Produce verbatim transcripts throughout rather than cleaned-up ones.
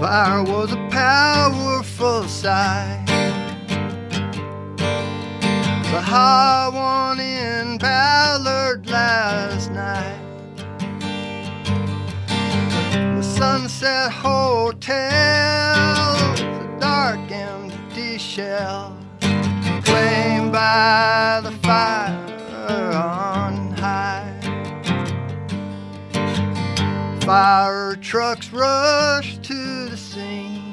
Fire was a powerful sight. The hot one in Ballard last night. The Sunset Hotel, the dark empty shell, claimed by the fire on high. Fire trucks rushed to the scene.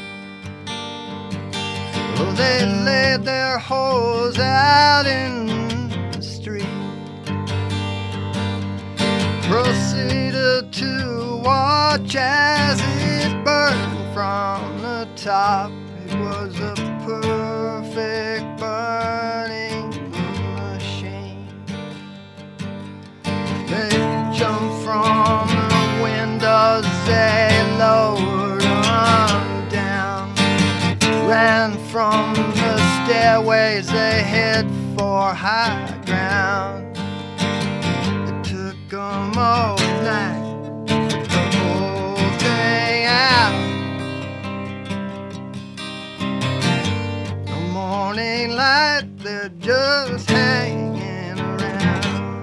Well, they laid their hose out in the street, proceeded to watch as it burned from the top. It was a perfect burning machine. They jumped from the windows, they lowered on down, ran from the stairways, they head for high ground. It took them all night, the whole thing out. The morning light, they're just hanging around.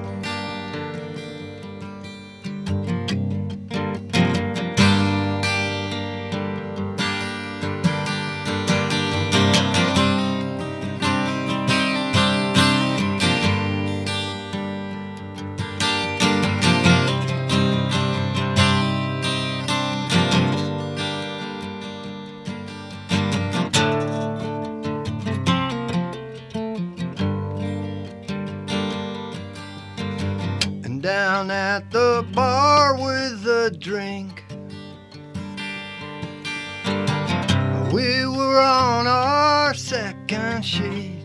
Down at the bar with a drink, we were on our second sheet.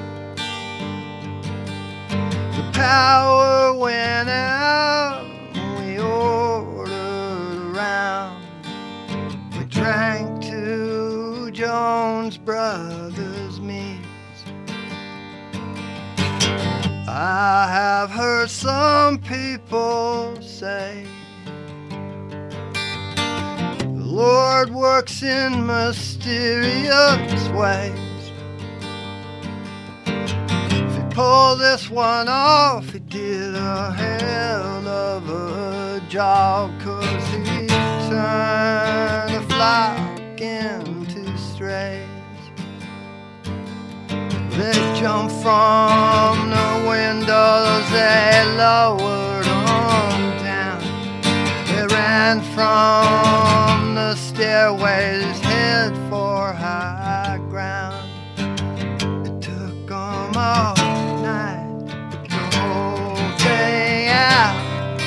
The power went out, we ordered around. We drank to Jones Brothers meats. I have heard some people say the Lord works in mysterious ways. If he pulled this one off, he did a hell of a job, 'cause he turned the flock into strays. They jumped from the windows, they lowered on down. They ran from the stairways, head for high ground. It took them all night, the whole thing out.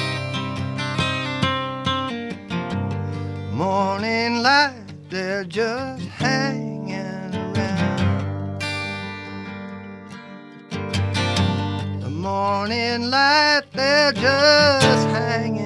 Morning light, they're just hanging. Morning light, they're just hanging.